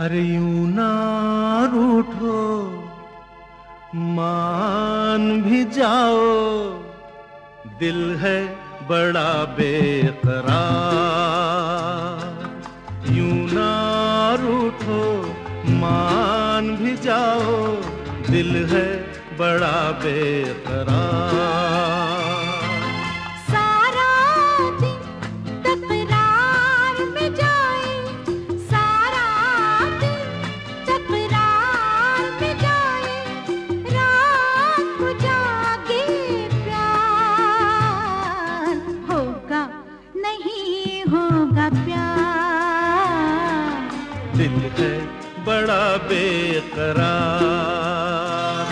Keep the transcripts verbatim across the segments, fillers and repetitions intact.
अरे यूं ना रूठो, मान भी जाओ, दिल है बड़ा बेकरार। यूं ना रूठो, मान भी जाओ, दिल है बड़ा बेकरार। दिल है बड़ा बेकरार।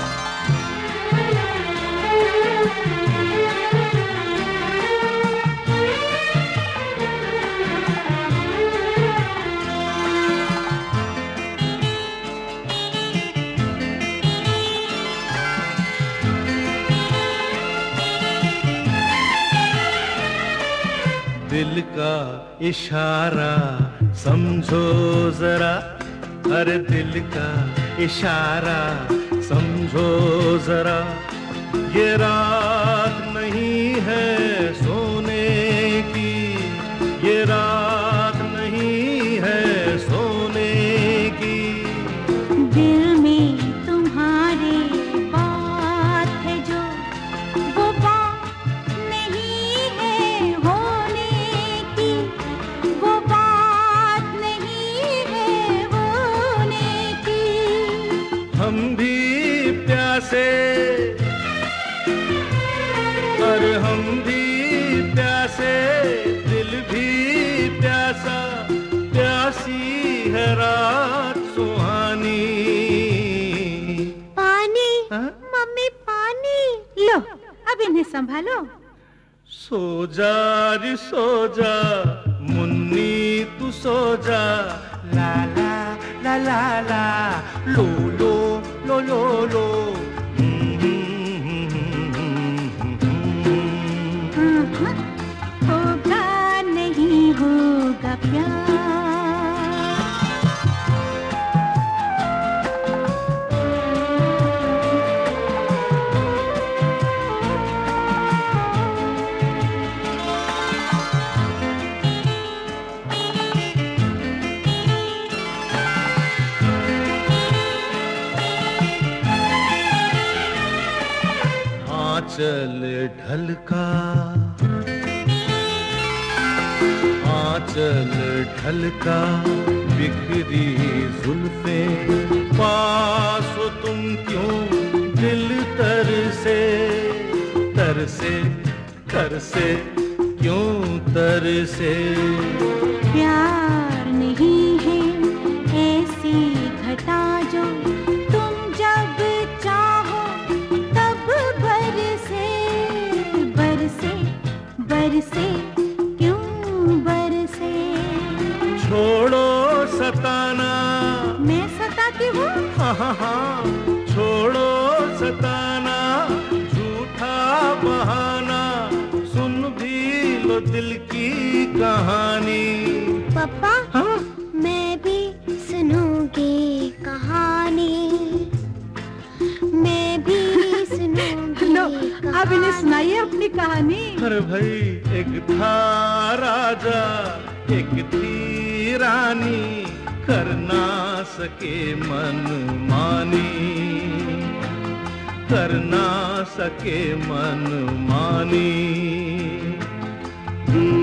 दिल का इशारा समझो जरा, हर दिल का इशारा समझो जरा। ये रात नहीं है सोने की, ये रात नहीं है सोने की। दिल में तुम्हारे बात है जो, वो बात नहीं है होने की, वो बात नहीं है होने की। हम भी प्यासे, और हम भी प्यासे, दिल भी प्यासा, प्यासी है रात सुहानी। पानी, हा? मम्मी पानी लो, अब इन्हें संभालो। सो जा रे सो जा, मुन्नी तू सो जा। ला ला ला ला ला, लो लो लो लो लो। हाँ, होगा नहीं होगा प्यार। आंचल ढलका, आंचल ढलका, बिखरी जुल्फे, पास हो तुम क्यों दिल तरसे, तरसे तरसे क्यों तरसे। प्यार नहीं है ऐसी घटा जो तुम जब चाहो तब बरसे, बरसे बरसे क्यों बरसे। छोड़ो सताना, मैं सताती हूँ? हाँ हाँ हाँ, छोड़ो सताना, झूठा बहाना, सुन भी लो दिल की कहानी। पापा, हाँ? मैं भी सुनूंगी कहानी, मैं भी सुनूंगी। लो, अब इन्हें सुनाइए अपनी कहानी। अरे भाई, एक था राजा, एक थी रानी, कर ना सके मन मानी, कर ना सके मन मानी।